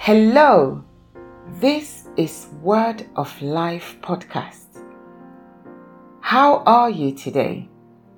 Hello, this is Word of Life podcast. How are you today?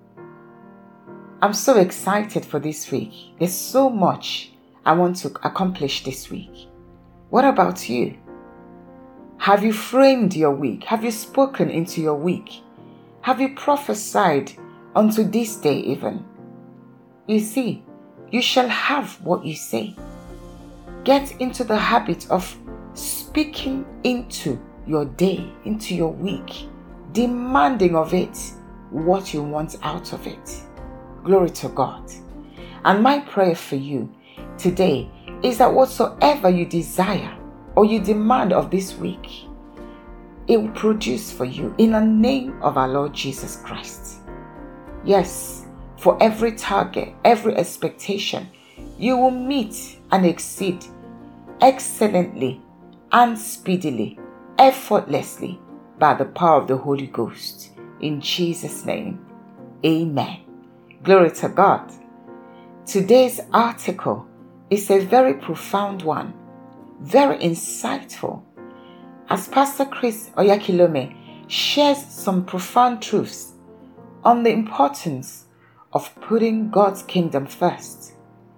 I'm so excited for this week. There's so much I want to accomplish this week. What about you? Have you framed your week? Have you spoken into your week? Have you prophesied unto this day even? You see, you shall have what you say. Get into the habit of speaking into your day, into your week, demanding of it what you want out of it. Glory to God. And my prayer for you today is that whatsoever you desire or you demand of this week, it will produce for you in the name of our Lord Jesus Christ. Yes, for every target, every expectation, you will meet and exceed excellently and speedily, effortlessly, by the power of the Holy Ghost. In Jesus' name, amen. Glory to God. Today's article is a very profound one, very insightful, as Pastor Chris Oyakilome shares some profound truths on the importance of putting God's kingdom first.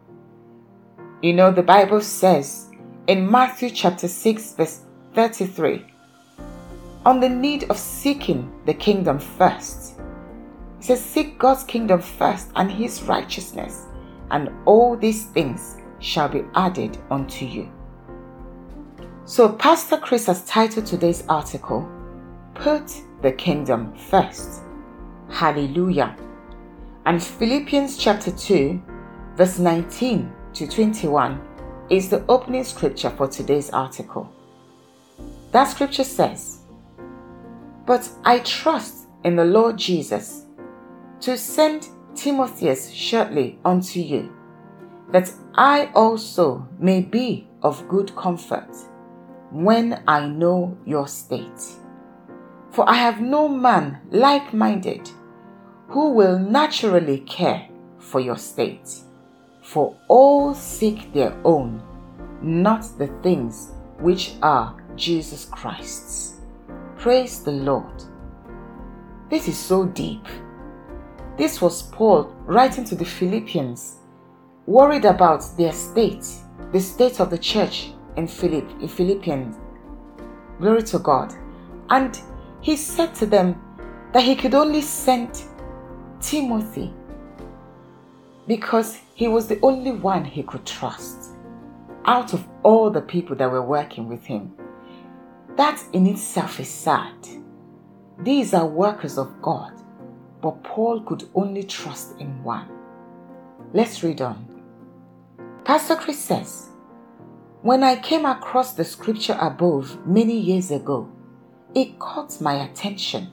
You know, the Bible says in Matthew chapter 6 verse 33, on the need of seeking the kingdom first. It says, seek God's kingdom first and his righteousness, and all these things shall be added unto you. So Pastor Chris has titled today's article, Put the Kingdom First. Hallelujah. And Philippians chapter 2 verse 19 to 21 is the opening scripture for today's article. That scripture says, but I trust in the Lord Jesus to send Timotheus shortly unto you, that I also may be of good comfort when I know your state. For I have no man like-minded who will naturally care for your state. For all seek their own, not the things which are Jesus Christ's. Praise the Lord. This is so deep. This was Paul writing to the Philippians, worried about their state, the state of the church in Philippians. Glory to God. And he said to them that he could only send Timothy because he was the only one he could trust out of all the people that were working with him. That in itself is sad. These are workers of God, but Paul could only trust in one. Let's read on. Pastor Chris says, when I came across the scripture above many years ago, it caught my attention.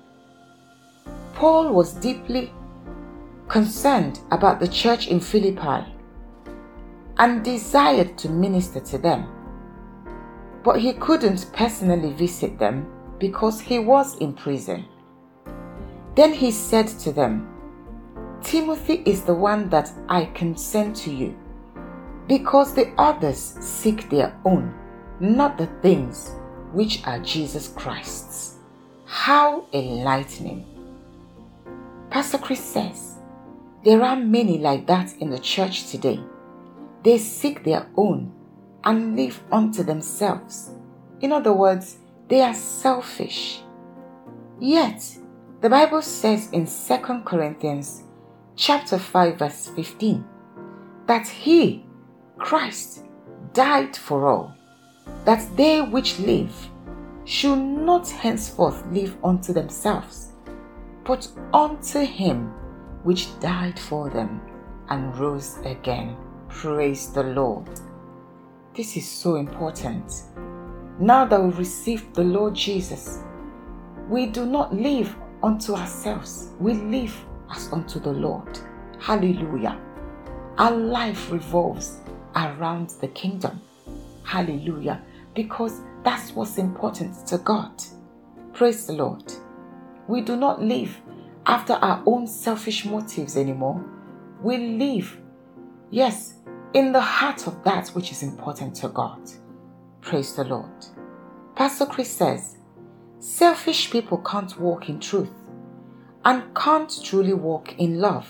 Paul was deeply concerned about the church in Philippi and desired to minister to them. But he couldn't personally visit them because he was in prison. Then he said to them, Timothy is the one that I can send to you, because the others seek their own, not the things which are Jesus Christ's. How enlightening. Pastor Chris says, there are many like that in the church today. They seek their own and live unto themselves. In other words, they are selfish. Yet, the Bible says in 2 Corinthians chapter 5 verse 15 that he, Christ, died for all, that they which live should not henceforth live unto themselves, but unto him which died for them and rose again. Praise the Lord. This is so important. Now that we've received the Lord Jesus, we do not live unto ourselves. We live as unto the Lord. Hallelujah. Our life revolves around the kingdom. Hallelujah. Because that's what's important to God. Praise the Lord. We do not live after our own selfish motives anymore. We live, yes, in the heart of that which is important to God. Praise the Lord. Pastor Chris says, selfish people can't walk in truth and can't truly walk in love.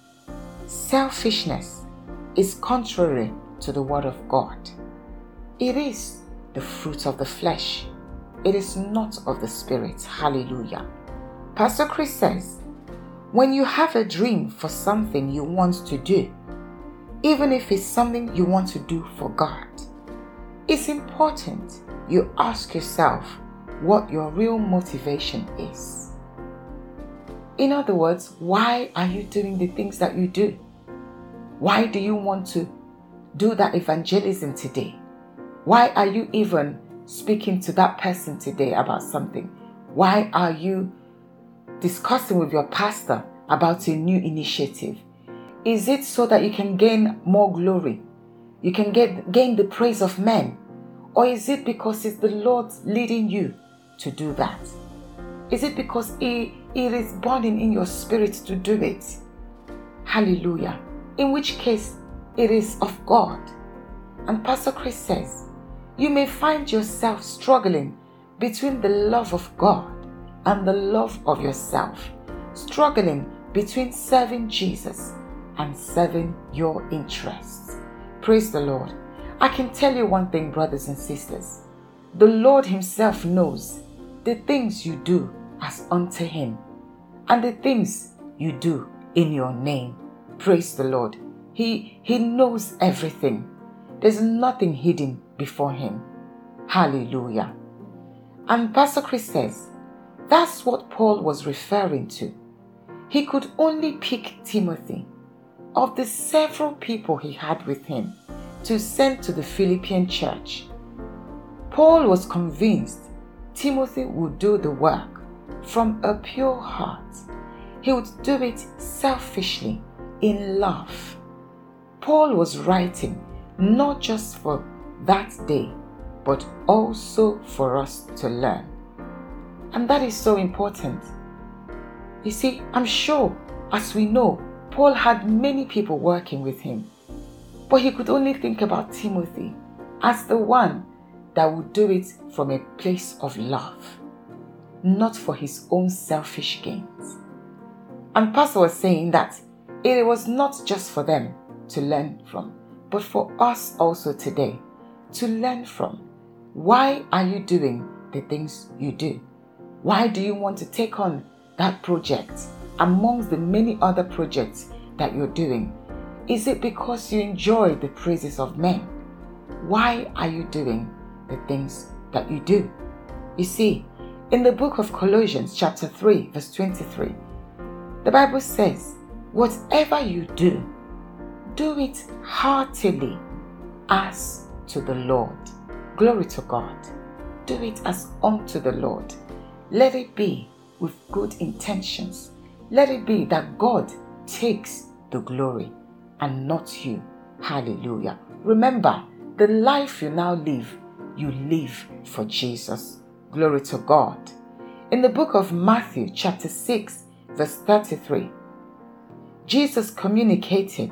Selfishness is contrary to the Word of God. It is the fruit of the flesh. It is not of the Spirit. Hallelujah. Pastor Chris says, when you have a dream for something you want to do, even if it's something you want to do for God, it's important you ask yourself what your real motivation is. In other words, why are you doing the things that you do? Why do you want to do that evangelism today? Why are you even speaking to that person today about something? Why are you discussing with your pastor about a new initiative? Is it so that you can gain more glory? You can gain the praise of men? Or is it because it's the Lord leading you to do that? Is it because it is burning in your spirit to do it? Hallelujah. In which case, it is of God. And Pastor Chris says, you may find yourself struggling between the love of God and the love of yourself, struggling between serving Jesus and serving your interests. Praise the Lord. I can tell you one thing, brothers and sisters. The Lord Himself knows the things you do as unto Him and the things you do in your name. Praise the Lord. He knows everything. There's nothing hidden before Him. Hallelujah. And Pastor Chris says, that's what Paul was referring to. He could only pick Timothy of the several people he had with him to send to the Philippian church. Paul was convinced Timothy would do the work from a pure heart. He would do it selfishly, in love. Paul was writing not just for that day, but also for us to learn. And that is so important. You see, I'm sure, as we know, Paul had many people working with him, but he could only think about Timothy as the one that would do it from a place of love, not for his own selfish gains. And Pastor was saying that it was not just for them to learn from, but for us also today to learn from. Why are you doing the things you do? Why do you want to take on that project amongst the many other projects that you're doing? Is it because you enjoy the praises of men? Why are you doing the things that you do? You see, in the book of Colossians chapter 3 verse 23, the Bible says, whatever you do, do it heartily as to the Lord. Glory to God. Do it as unto the Lord. Let it be with good intentions. Let it be that God takes the glory and not you. Hallelujah. Remember, the life you now live, you live for Jesus. Glory to God. In the book of Matthew chapter 6 verse 33, Jesus communicated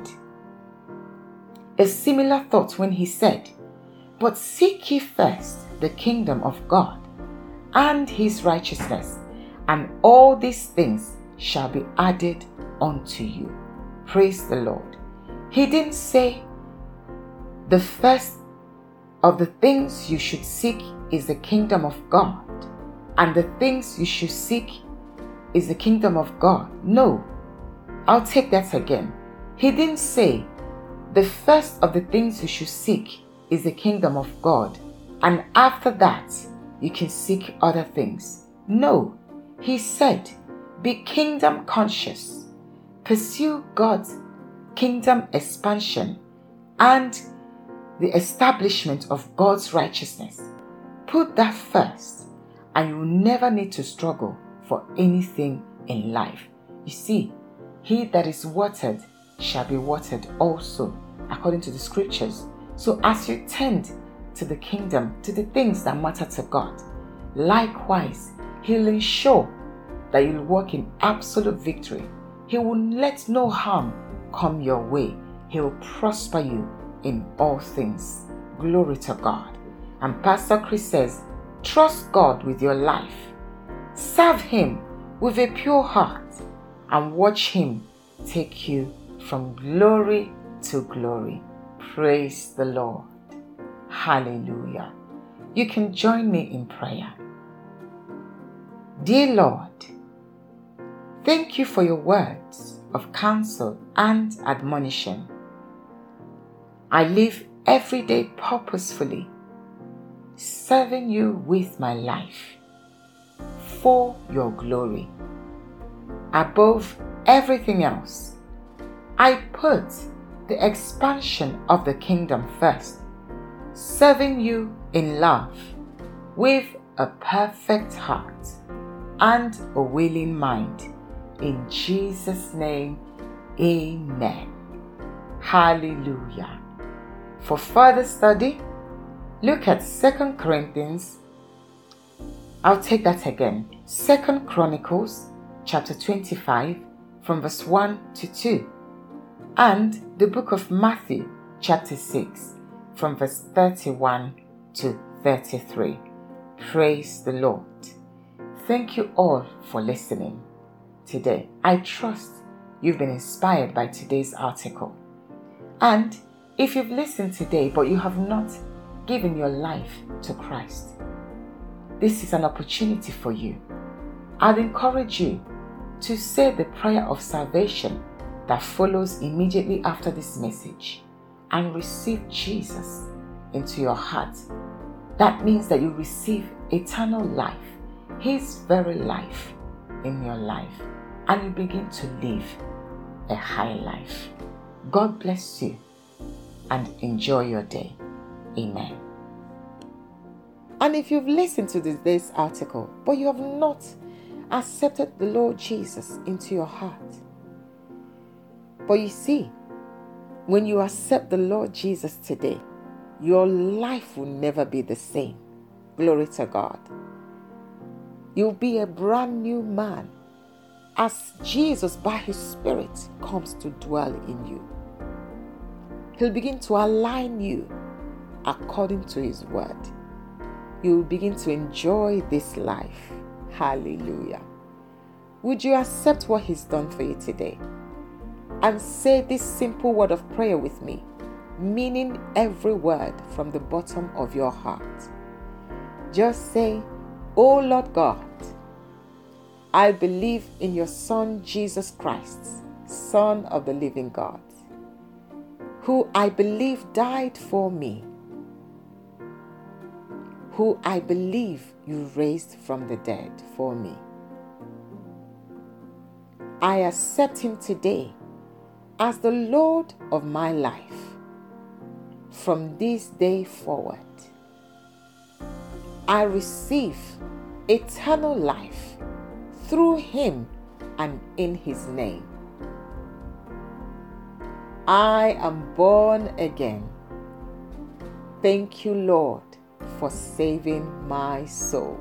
a similar thought when He said, but seek ye first the kingdom of God and His righteousness, and all these things shall be added unto you. Praise the Lord. He didn't say the first of the things you should seek is the kingdom of God, and the things you should seek is the kingdom of God. No, I'll take that again. He didn't say the first of the things you should seek is the kingdom of God, and after that you can seek other things. No, He said, be kingdom conscious, pursue God's kingdom expansion and the establishment of God's righteousness. Put that first, and you will never need to struggle for anything in life. You see, he that is watered shall be watered also, according to the scriptures. So as you tend to the kingdom, to the things that matter to God, likewise, He'll ensure that you'll walk in absolute victory. He will let no harm come your way. He will prosper you in all things. Glory to God. And Pastor Chris says, trust God with your life. Serve Him with a pure heart and watch Him take you from glory to glory. Praise the Lord. Hallelujah. You can join me in prayer. Dear Lord, thank you for your words of counsel and admonition. I live every day purposefully, serving you with my life for your glory. Above everything else, I put the expansion of the kingdom first, serving you in love with a perfect heart and a willing mind. In Jesus' name, amen. Hallelujah. For further study, look at 2 Corinthians. I'll take that again. 2 Chronicles chapter 25 from verse 1 to 2. And the book of Matthew chapter 6 from verse 31 to 33. Praise the Lord. Thank you all for listening today. I trust you've been inspired by today's article. And if you've listened today but you have not given your life to Christ, this is an opportunity for you. I'd encourage you to say the prayer of salvation that follows immediately after this message and receive Jesus into your heart. That means that you receive eternal life, His very life in your life, and you begin to live a high life. God bless you and enjoy your day. Amen. And if you've listened to today's article, but you have not accepted the Lord Jesus into your heart, but you see, when you accept the Lord Jesus today, your life will never be the same. Glory to God. You'll be a brand new man as Jesus, by His Spirit, comes to dwell in you. He'll begin to align you according to His word. You will begin to enjoy this life. Hallelujah. Would you accept what He's done for you today? And say this simple word of prayer with me, meaning every word from the bottom of your heart. Just say, "Oh Lord God, I believe in your Son Jesus Christ, Son of the living God, who I believe died for me, who I believe you raised from the dead for me. I accept Him today as the Lord of my life. From this day forward, I receive eternal life through Him and in His name. I am born again. Thank you, Lord, for saving my soul.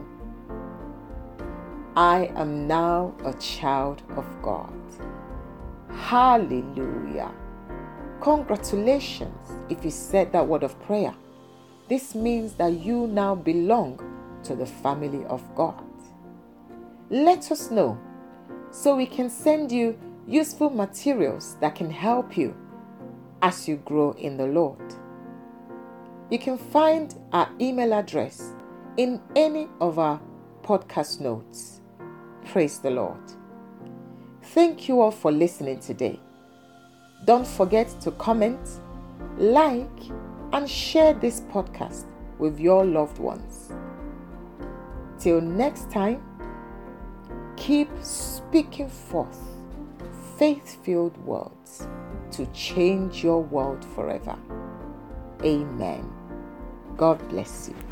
I am now a child of God." Hallelujah. Congratulations if you said that word of prayer. This means that you now belong to the family of God. Let us know so we can send you useful materials that can help you as you grow in the Lord. You can find our email address in any of our podcast notes. Praise the Lord. Thank you all for listening today. Don't forget to comment, like, and share this podcast with your loved ones. Till next time, keep speaking forth faith-filled words to change your world forever. Amen. God bless you.